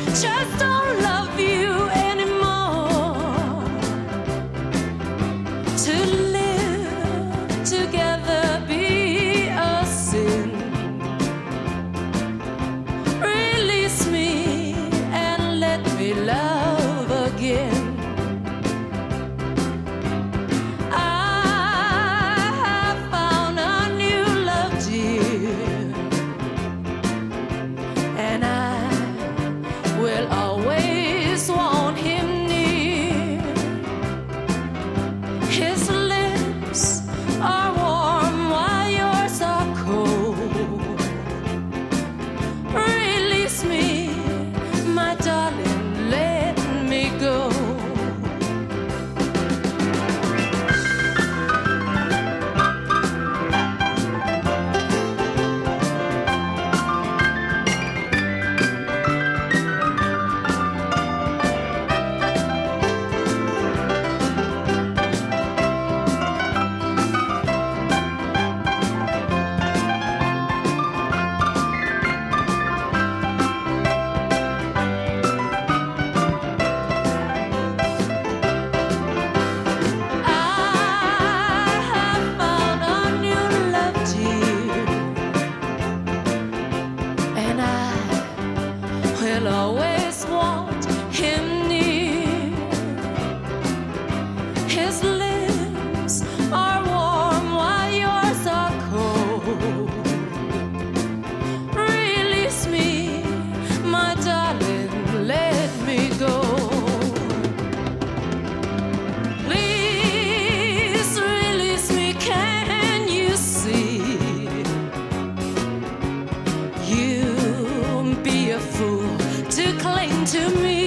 just don't love you anymore. To live together be a sin. Release me and let me love again. Will always want him near. His lips are warm while yours are cold. Release me, my darling, let me go. Will always want him near. His lips are warm while yours are cold. Release me, my darling, let me go. Please release me, can you see? You'd be a fool to cling to me.